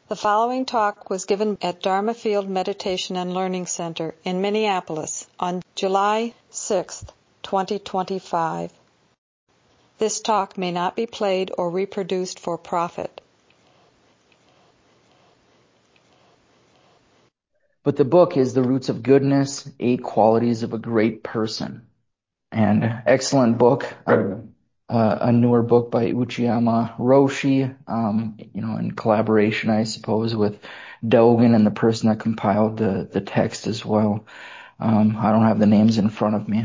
The following talk was given at Dharma Field Meditation and Learning Center in Minneapolis on July 6, 2025. This talk may not be played or reproduced for profit. But the book is The Roots of Goodness, 8 Qualities of a Great Person. And excellent book, a newer book by Uchiyama Roshi, in collaboration, I suppose, with Dogen and the person that compiled the text as well. I don't have the names in front of me.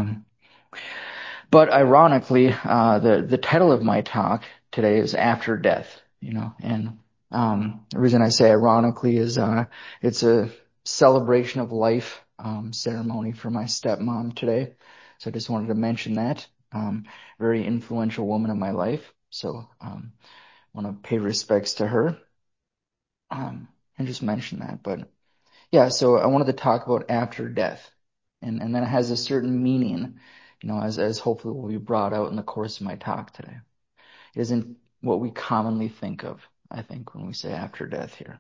But ironically, the title of my talk today is After Death, and the reason I say ironically is it's a celebration of life ceremony for my stepmom today. So I just wanted to mention that. Very influential woman in my life. So want to pay respects to her and just mention that. But yeah, so I wanted to talk about after death. And then it has a certain meaning, as hopefully will be brought out in the course of my talk today. It isn't what we commonly think of, I think, when we say after death here.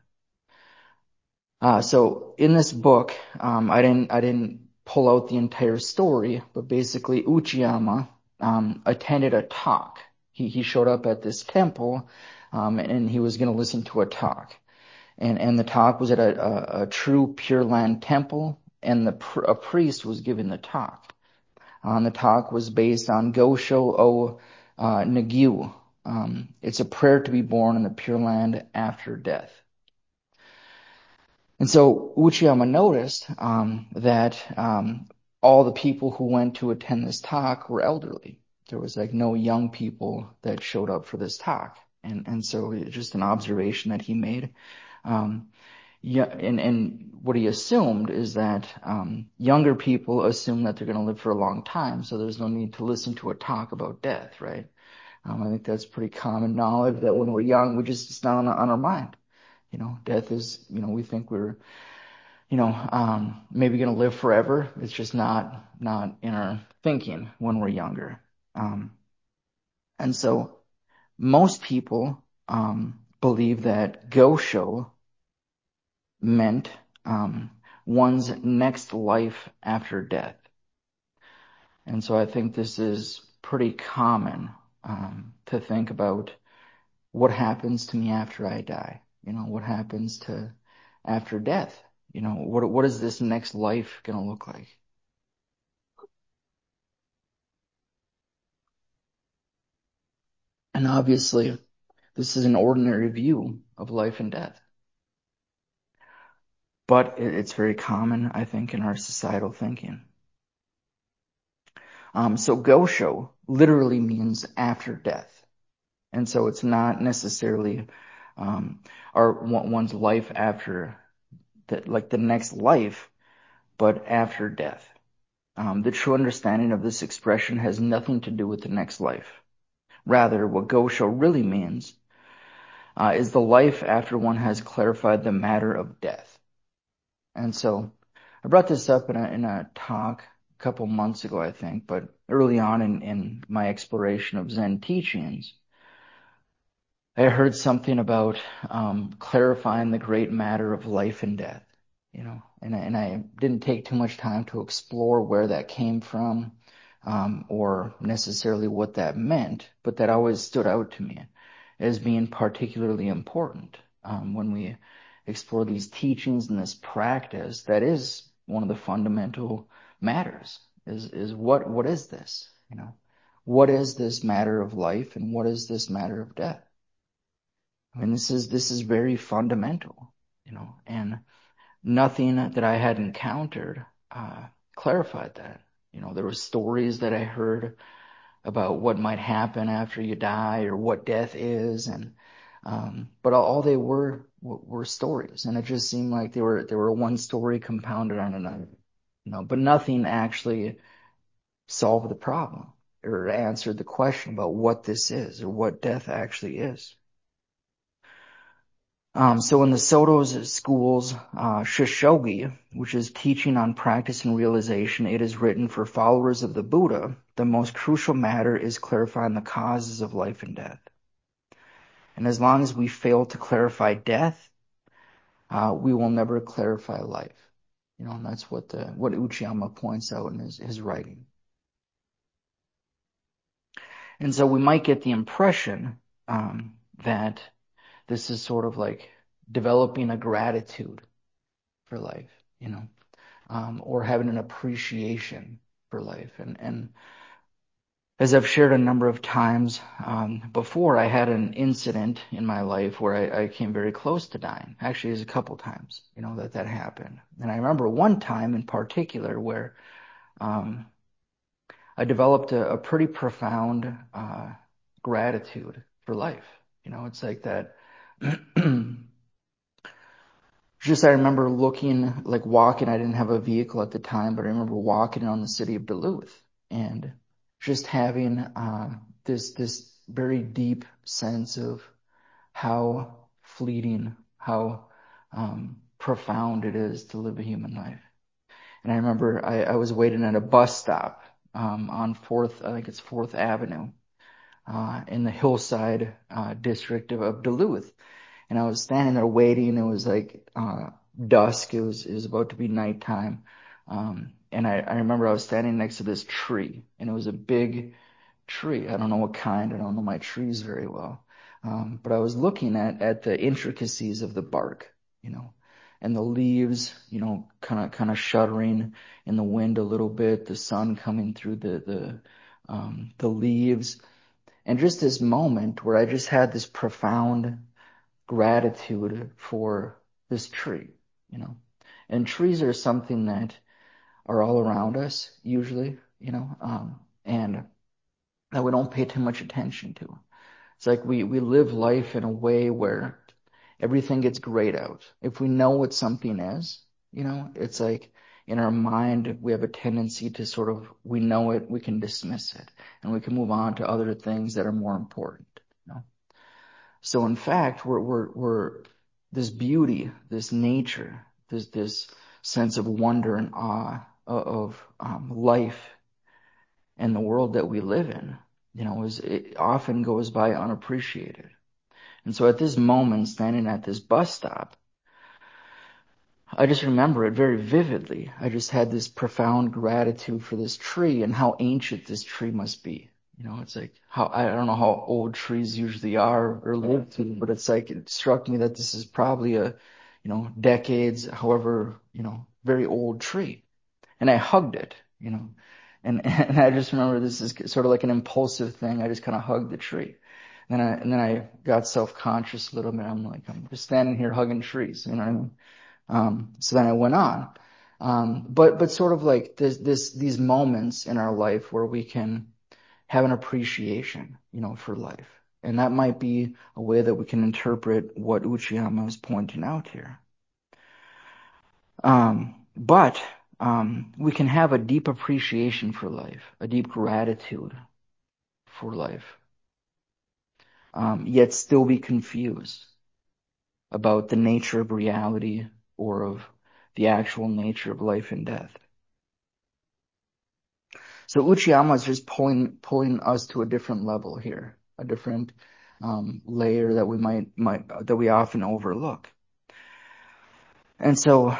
So in this book, I didn't pull out the entire story, but basically Uchiyama attended a talk. He showed up at this temple, and he was going to listen to a talk. And the talk was at a true Pure Land temple, and a priest was giving the talk. The talk was based on Gosho o Nagyu. It's a prayer to be born in the Pure Land after death. And so Uchiyama noticed that all the people who went to attend this talk were elderly. There was no young people that showed up for this talk. And so it's just an observation that he made. And what he assumed is that younger people assume that they're going to live for a long time, so there's no need to listen to a talk about death, right? I think that's pretty common knowledge that when we're young, it's not on our mind. Death is, we think we're, maybe going to live forever. It's just not in our thinking when we're younger. And so most people believe that Gosho meant one's next life after death. And so I think this is pretty common to think about what happens to me after I die. What happens to after death? What is this next life going to look like? And obviously, this is an ordinary view of life and death. But it's very common, I think, in our societal thinking. So Gosho literally means after death. And so it's not necessarily one's life after the next life, but after death. The true understanding of this expression has nothing to do with the next life. Rather, what Gosho really means is the life after one has clarified the matter of death. And so I brought this up in a talk a couple months ago, I think, but early on in my exploration of Zen teachings, I heard something about clarifying the great matter of life and death, and I didn't take too much time to explore where that came from or necessarily what that meant, but that always stood out to me as being particularly important when we explore these teachings and this practice. That is one of the fundamental matters, is what is this? What is this matter of life and what is this matter of death? I mean, this is very fundamental, and nothing that I had encountered clarified that. There were stories that I heard about what might happen after you die or what death is, and but all they were stories, and it just seemed like they were one story compounded on another, but nothing actually solved the problem or answered the question about what this is or what death actually is. So in the Soto's school's Shishogi, which is teaching on practice and realization, it is written, for followers of the Buddha, the most crucial matter is clarifying the causes of life and death. And as long as we fail to clarify death, we will never clarify life. And that's what Uchiyama points out in his writing. And so we might get the impression that this is sort of like developing a gratitude for life, or having an appreciation for life. And as I've shared a number of times before, I had an incident in my life where I came very close to dying. Actually, there's a couple times, that happened. And I remember one time in particular where I developed a pretty profound gratitude for life. It's like that. Just I remember walking. I didn't have a vehicle at the time, but I remember walking around the city of Duluth and just having this very deep sense of how fleeting, how profound it is to live a human life. And I remember I was waiting at a bus stop on 4th, I think it's 4th Avenue, in the Hillside district of Duluth. And I was standing there waiting. It was like dusk. It was about to be nighttime. And I remember I was standing next to this tree, and it was a big tree. I don't know what kind. I don't know my trees very well. But I was looking at the intricacies of the bark, and the leaves, kind of shuddering in the wind a little bit, the sun coming through the leaves. And just this moment where I just had this profound gratitude for this tree, And trees are something that are all around us usually, and that we don't pay too much attention to. It's like we live life in a way where everything gets grayed out. If we know what something is, it's like in our mind we have a tendency to we know it, we can dismiss it, and we can move on to other things that are more important. So in fact, we're this beauty, this nature, this sense of wonder and awe of life and the world that we live in, it often goes by unappreciated. And so at this moment, standing at this bus stop, I just remember it very vividly. I just had this profound gratitude for this tree and how ancient this tree must be. It's like I don't know how old trees usually are or live to, but it's like it struck me that this is probably a, decades, however, very old tree. And I hugged it, and I just remember this is sort of like an impulsive thing. I just kind of hugged the tree. And then I got self-conscious a little bit. I'm just standing here hugging trees, you know what I mean? So then I went on. But sort of like these moments in our life where we can have an appreciation, for life. And that might be a way that we can interpret what Uchiyama is pointing out here. But we can have a deep appreciation for life, a deep gratitude for life, yet still be confused about the nature of reality or of the actual nature of life and death. So Uchiyama is just pulling us to a different level here, a different layer that we that we often overlook. And so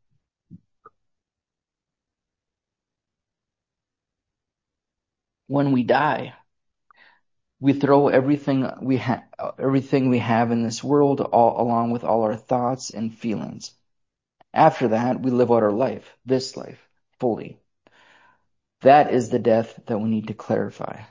when we die, we throw everything we have in this world, along with all our thoughts and feelings. After that, we live out our life, this life, fully. That is the death that we need to clarify.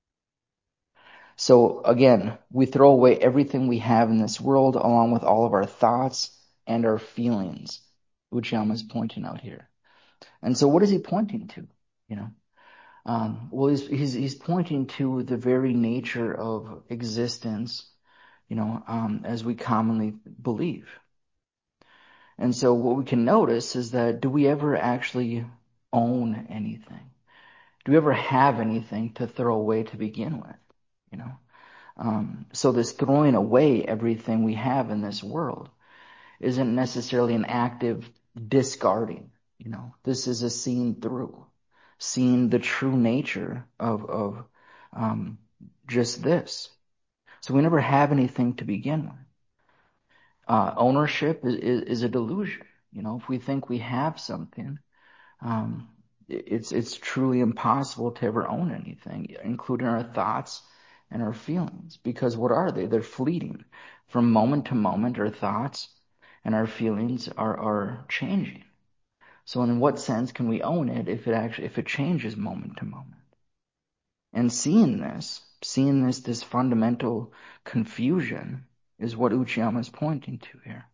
So again, we throw away everything we have in this world, along with all of our thoughts and our feelings. Uchiyama is pointing out here. And so what is he pointing to? Well, he's pointing to the very nature of existence, as we commonly believe. And so what we can notice is that, do we ever actually own anything? Do we ever have anything to throw away to begin with? So this throwing away everything we have in this world isn't necessarily an active discarding. This is a seeing through, seeing the true nature of just this. So we never have anything to begin with. Ownership is a delusion. If we think we have something, it's truly impossible to ever own anything, including our thoughts and our feelings. Because what are they? They're fleeting. From moment to moment, our thoughts and our feelings are changing. So in what sense can we own it if it changes moment to moment? And seeing this fundamental confusion is what Uchiyama is pointing to here.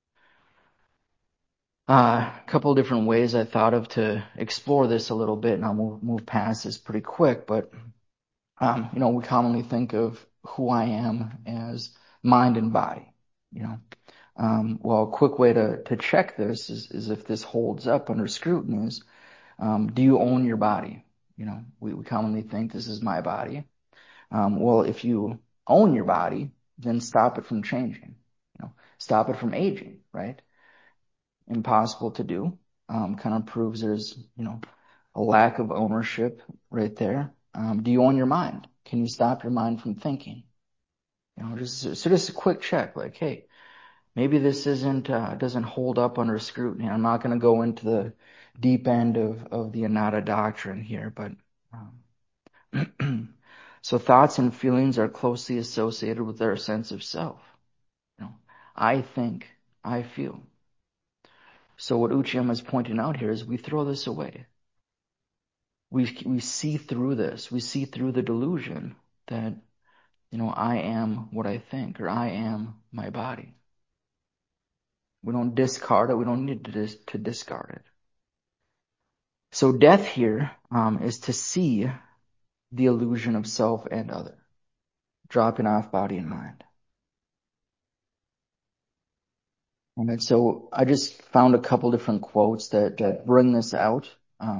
A couple of different ways I thought of to explore this a little bit, and I'll move past this pretty quick. But we commonly think of who I am as mind and body. Well, a quick way to check this is if this holds up under scrutiny is, do you own your body? We commonly think this is my body. Well, if you own your body, then stop it from changing. Stop it from aging, right? Impossible to do. Kind of proves there's, a lack of ownership right there. Do you own your mind? Can you stop your mind from thinking? Just a quick check, like, hey, maybe this doesn't hold up under scrutiny. I'm not going to go into the deep end of the Anatta doctrine here, but so thoughts and feelings are closely associated with our sense of self. I think, I feel. So what Uchiyama is pointing out here is we throw this away. We see through this. We see through the delusion that, I am what I think, or I am my body. We don't discard it. We don't need to discard it. So death here is to see the illusion of self and other, dropping off body and mind. And so I just found a couple different quotes that bring this out.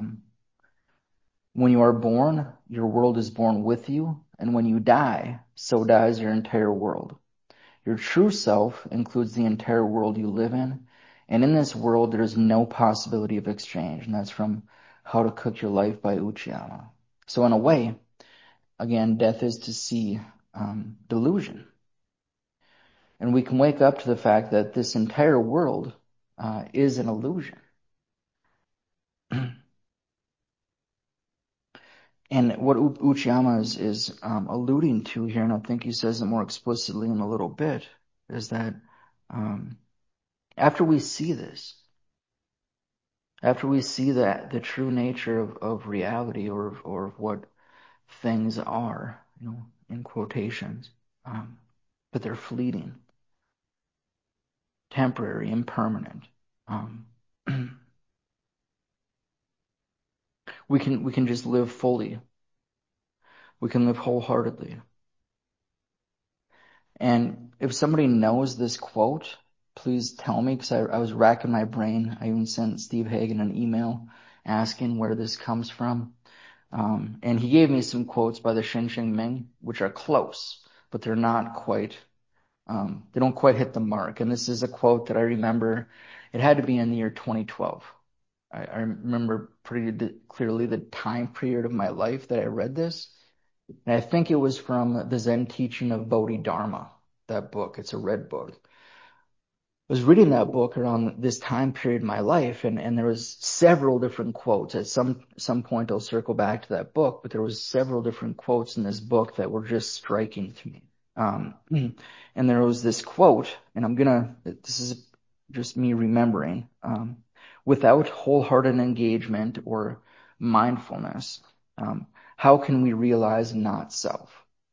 When you are born, your world is born with you, and when you die, so dies your entire world. Your true self includes the entire world you live in, and in this world there is no possibility of exchange. And that's from How to Cook Your Life by Uchiyama. So in a way, again, death is to see delusion. And we can wake up to the fact that this entire world is an illusion. And what Uchiyama is alluding to here, and I think he says it more explicitly in a little bit, is that after we see this, after we see that the true nature of reality or what things are, in quotations, but they're fleeting, temporary, impermanent. We can just live fully. We can live wholeheartedly. And if somebody knows this quote, please tell me, because I was racking my brain. I even sent Steve Hagen an email asking where this comes from. And he gave me some quotes by the Shin Ming, which are close, but they're not quite, they don't quite hit the mark. And this is a quote that I remember. It had to be in the year 2012. I remember pretty clearly the time period of my life that I read this. And I think it was from the Zen Teaching of Bodhidharma, that book. It's a red book. I was reading that book around this time period in my life, and there was several different quotes. At some point I'll circle back to that book, but there was several different quotes in this book that were just striking to me. And there was this quote, and this is just me remembering, without wholehearted engagement or mindfulness, how can we realize not self?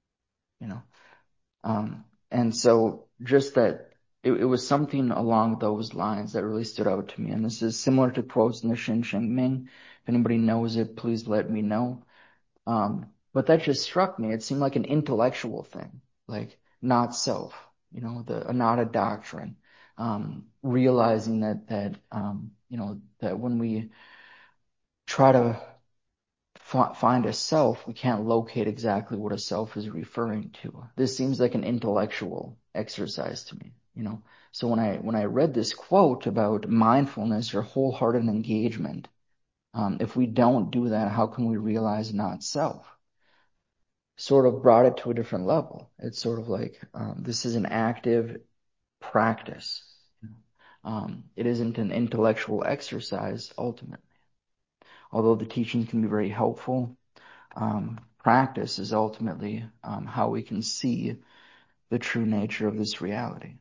And so just that it was something along those lines that really stood out to me. And this is similar to quotes in the Shin Sheng Ming. If anybody knows it, please let me know. But that just struck me. It seemed like an intellectual thing, like not self, the Anatta doctrine, realizing that that when we try to find a self, we can't locate exactly what a self is referring to. This seems like an intellectual exercise to me, So when I read this quote about mindfulness or wholehearted engagement, if we don't do that, how can we realize not self? sort of brought it to a different level. It's sort of like this is an active practice. It isn't an intellectual exercise ultimately. Although the teachings can be very helpful, practice is ultimately how we can see the true nature of this reality.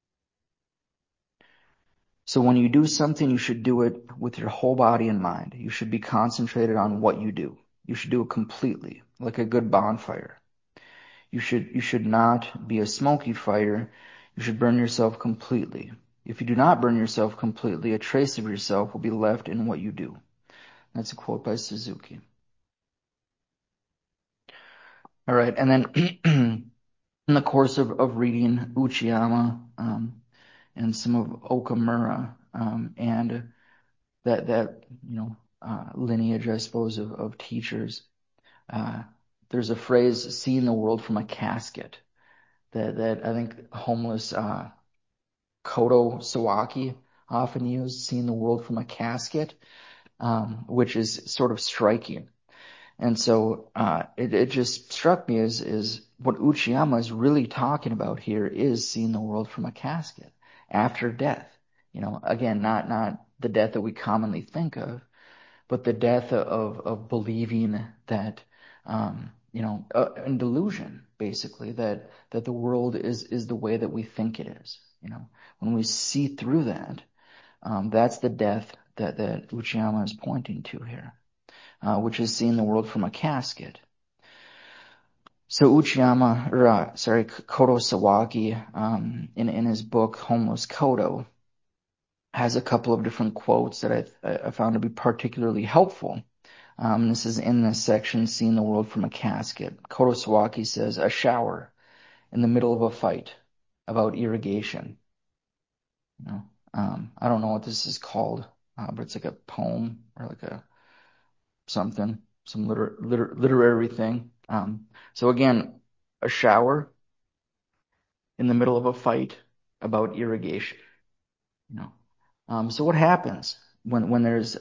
So when you do something, you should do it with your whole body and mind. You should be concentrated on what you do. You should do it completely, like a good bonfire. You should not be a smoky fire. You should burn yourself completely. If you do not burn yourself completely, a trace of yourself will be left in what you do. That's a quote by Suzuki. All right, and then in the course of reading Uchiyama and some of Okamura and that lineage, I suppose, of teachers, there's a phrase, seeing the world from a casket, that I think homeless Kodo Sawaki often used, seeing the world from a casket, which is sort of striking. And so it just struck me as what Uchiyama is really talking about here is seeing the world from a casket after death. Again, not the death that we commonly think of, but the death of believing that, in delusion, basically, that the world is the way that we think it is. When we see through that, that's the death that Uchiyama is pointing to here, which is seeing the world from a casket. So Kodo Sawaki, in his book Homeless Kodo, has a couple of different quotes that I found to be particularly helpful. This is in this section, Seeing the World from a Casket. Kodo Sawaki says, a shower in the middle of a fight about irrigation. I don't know what this is called, but it's like a poem or like some literary thing. So again, a shower in the middle of a fight about irrigation. So what happens when there's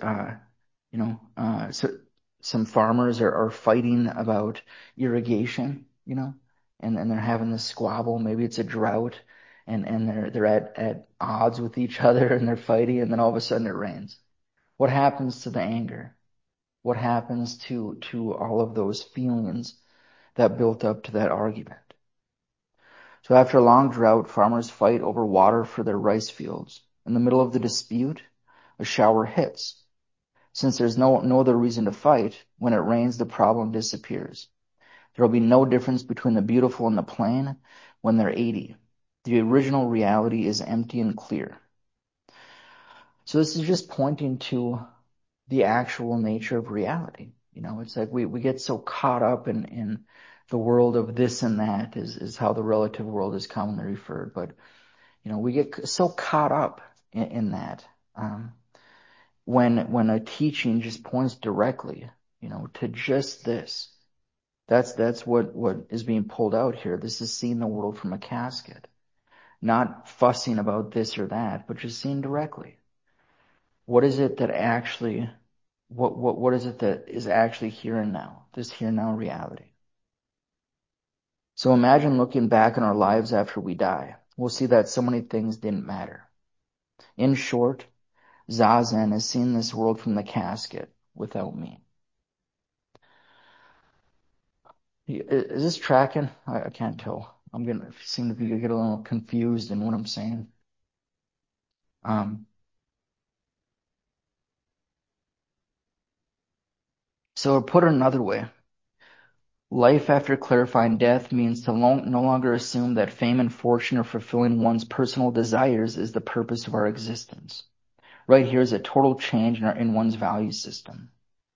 so some farmers are fighting about irrigation, and they're having this squabble. Maybe it's a drought, and they're at odds with each other, and they're fighting, and then all of a sudden it rains. What happens to the anger? What happens to all of those feelings that built up to that argument? So after a long drought, farmers fight over water for their rice fields. In the middle of the dispute, a shower hits. Since there's no other reason to fight, when it rains, the problem disappears. There will be no difference between the beautiful and the plain when they're 80. The original reality is empty and clear. So this is just pointing to the actual nature of reality. It's like we get so caught up in the world of this and that is how the relative world is commonly referred. But, we get so caught up in that. When a teaching just points directly, to just this, that's what is being pulled out here. This is seeing the world from a casket, not fussing about this or that, but just seeing directly. What is it that actually, what is it that is actually here and now, this here and now reality? So imagine looking back on our lives after we die. We'll see that so many things didn't matter. In short, Zazen is seeing this world from the casket without me. Is this tracking? I can't tell. Seem to get a little confused in what I'm saying. So put it another way, life after clarifying death means to no longer assume that fame and fortune or fulfilling one's personal desires is the purpose of our existence. Right here is a total change in one's value system.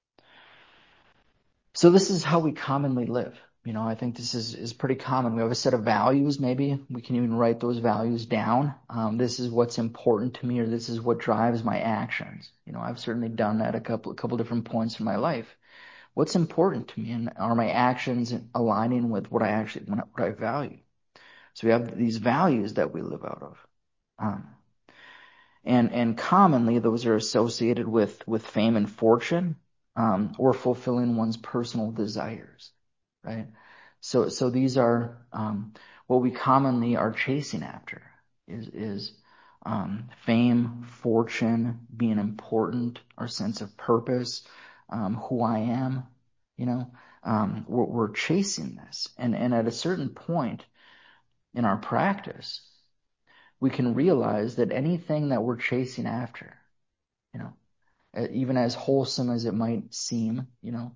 So this is how we commonly live. I think this is pretty common. We have a set of values, maybe. We can even write those values down. This is what's important to me, or this is what drives my actions. I've certainly done that a couple different points in my life. What's important to me, and are my actions aligning with what I value? So we have these values that we live out of. And commonly those are associated with fame and fortune, or fulfilling one's personal desires, right? So these are what we commonly are chasing after is fame, fortune, being important, our sense of purpose, who I am. We're chasing this, and at a certain point in our practice, we can realize that anything that we're chasing after, you know, even as wholesome as it might seem,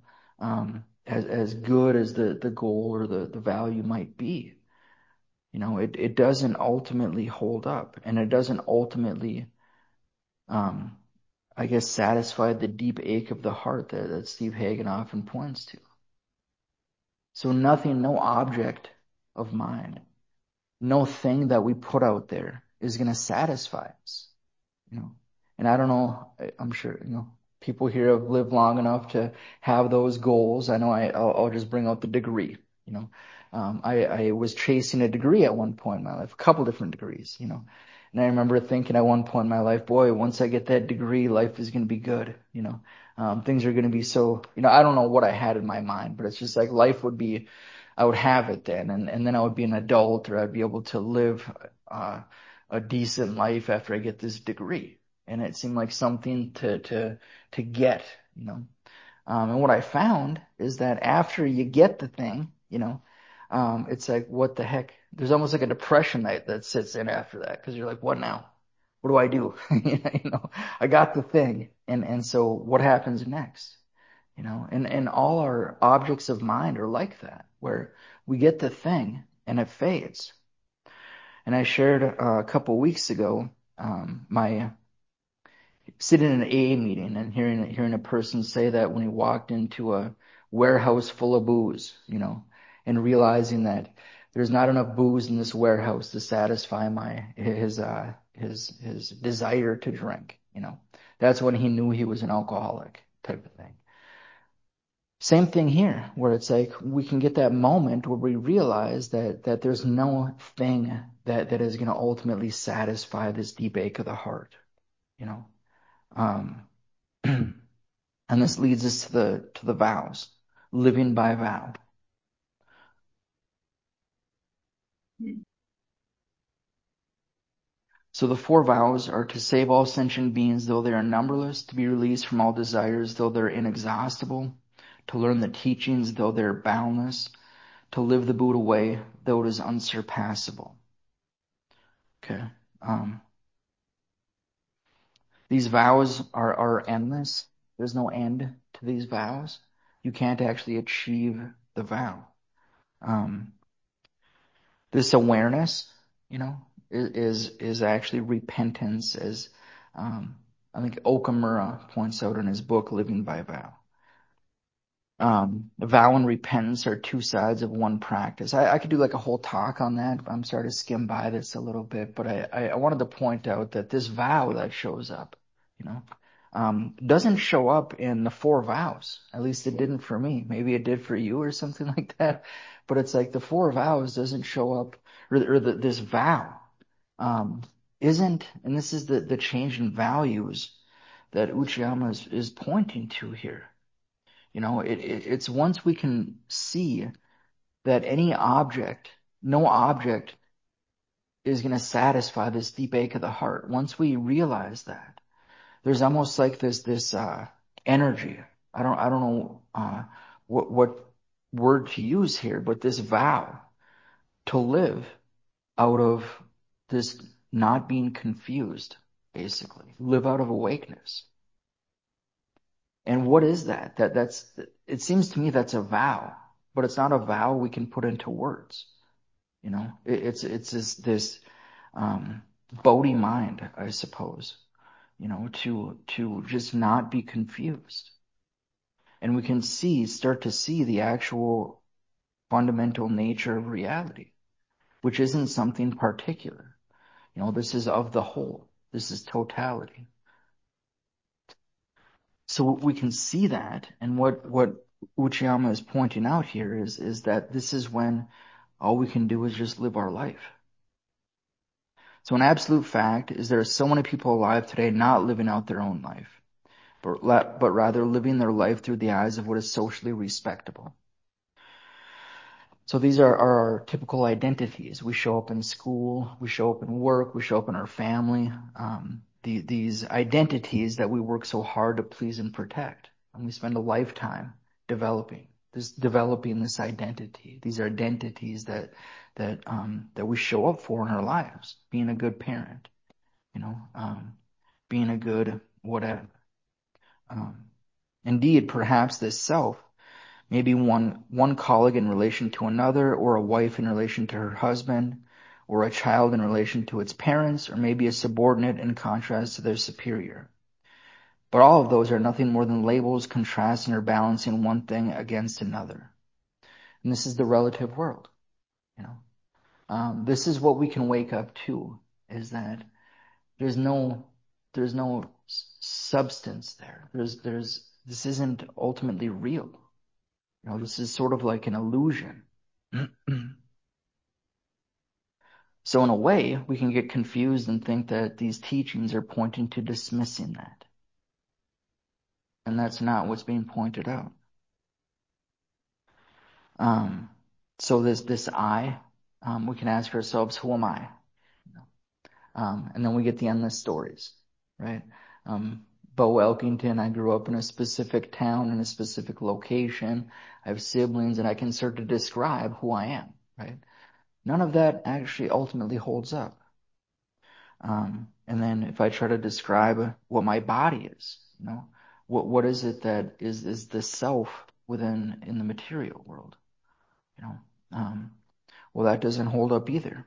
as good as the goal or the value might be, it doesn't ultimately hold up, and it doesn't ultimately, I guess, satisfy the deep ache of the heart that Steve Hagen often points to. So nothing, no object of mind, no thing that we put out there is going to satisfy us, And I don't know, I'm sure, people here have lived long enough to have those goals. I know I'll just bring out the degree, I was chasing a degree at one point in my life, a couple different degrees, and I remember thinking at one point in my life, boy, once I get that degree, life is going to be good, things are going to be so, I don't know what I had in my mind, but it's just like life would be, I would have it then, and then I would be an adult, or I'd be able to live, a decent life after I get this degree. And it seemed like something to get, and what I found is that after you get the thing, it's like, what the heck? There's almost like a depression that sits in after that, because you're like, what now? What do I do? I got the thing, and so what happens next? And all our objects of mind are like that, where we get the thing and it fades. And I shared a couple weeks ago, my sitting in an AA meeting and hearing a person say that when he walked into a warehouse full of booze, and realizing that there's not enough booze in this warehouse to satisfy his desire to drink, that's when he knew he was an alcoholic, type of thing. Same thing here, where it's like we can get that moment where we realize that there's no thing that is going to ultimately satisfy this deep ache of the heart, and this leads us to the vows, living by vow. So the 4 vows are to save all sentient beings, though they are numberless, to be released from all desires, though they're inexhaustible, to learn the teachings, though they're boundless, to live the Buddha way, though it is unsurpassable. Okay. These vows are endless. There's no end to these vows. You can't actually achieve the vow. This awareness, is actually repentance, as I think Okamura points out in his book, Living by Vow. Vow and repentance are 2 sides of one practice. I could do like a whole talk on that. I'm sorry to skim by this a little bit, but I wanted to point out that this vow that shows up, doesn't show up in the 4 vows. At least it didn't for me. Maybe it did for you or something like that. But it's like the 4 vows doesn't show up, or this vow, isn't, and this is the change in values that Uchiyama is pointing to here. It's once we can see that no object is going to satisfy this deep ache of the heart. Once we realize that, there's almost like this energy. I don't know what word to use here, but this vow to live out of this not being confused, basically. Live out of awakeness. And what is that? It seems to me that's a vow, but it's not a vow we can put into words. It's this Bodhi mind, I suppose, to just not be confused. And we can start to see the actual fundamental nature of reality, which isn't something particular. This is of the whole. This is totality. So we can see that, and what Uchiyama is pointing out here is that this is when all we can do is just live our life. So an absolute fact is there are so many people alive today not living out their own life, but rather living their life through the eyes of what is socially respectable. So these are our typical identities. We show up in school, we show up in work, we show up in our family. These identities that we work so hard to please and protect. And we spend a lifetime developing this identity. These are identities that we show up for in our lives. Being a good parent, being a good whatever. Indeed, perhaps this self, maybe one colleague in relation to another, or a wife in relation to her husband, or a child in relation to its parents, or maybe a subordinate in contrast to their superior. But all of those are nothing more than labels contrasting or balancing one thing against another. And this is the relative world. This is what we can wake up to, is that there's no substance there. This isn't ultimately real. This is sort of like an illusion. So in a way, we can get confused and think that these teachings are pointing to dismissing that. And that's not what's being pointed out. So this I, we can ask ourselves, who am I? And then we get the endless stories, right? Bo Elkington, I grew up in a specific town, in a specific location. I have siblings, and I can start to describe who I am, right? None of that actually ultimately holds up. And then if I try to describe what my body is, what is it that is the self in the material world? Well, that doesn't hold up either.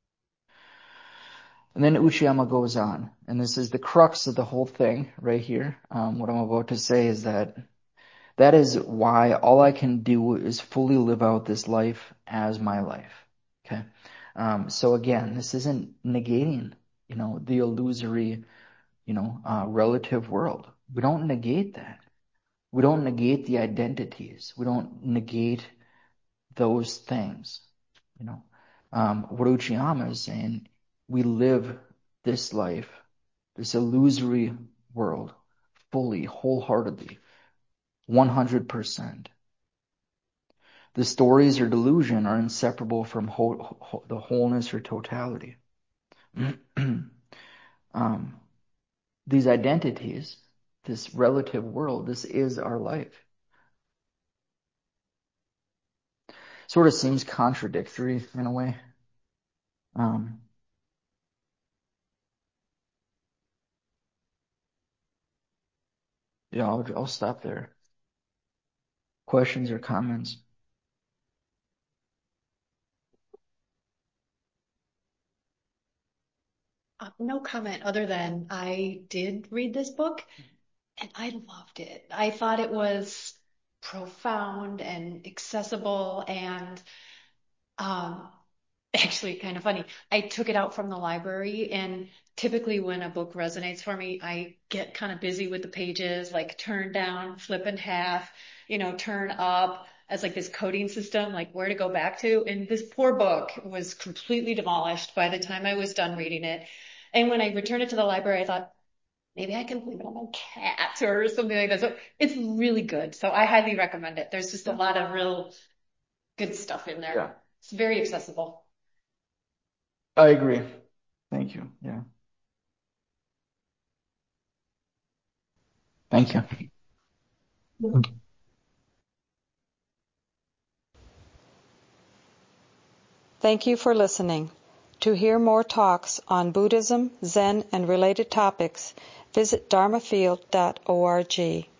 And then Uchiyama goes on, and this is the crux of the whole thing right here. What I'm about to say is that is why all I can do is fully live out this life as my life. Okay. So again, this isn't negating, the illusory, relative world. We don't negate that. We don't negate the identities. We don't negate those things. What Uchiyama is saying, we live this life, this illusory world, fully, wholeheartedly, 100%. The stories or delusion are inseparable from the wholeness or totality. These identities, this relative world, this is our life. Sort of seems contradictory in a way. Yeah, I'll stop there. Questions or comments? No comment other than I did read this book and I loved it. I thought it was profound and accessible and actually kind of funny. I took it out from the library, and typically when a book resonates for me, I get kind of busy with the pages, like turn down, flip in half, turn up as like this coding system, like where to go back to. And this poor book was completely demolished by the time I was done reading it. And when I returned it to the library, I thought, maybe I can leave it on my cat or something like that. So it's really good. So I highly recommend it. There's just a lot of real good stuff in there. Yeah. It's very accessible. I agree. Thank you. Yeah. Thank you. Thank you for listening. To hear more talks on Buddhism, Zen, and related topics, visit dharmafield.org.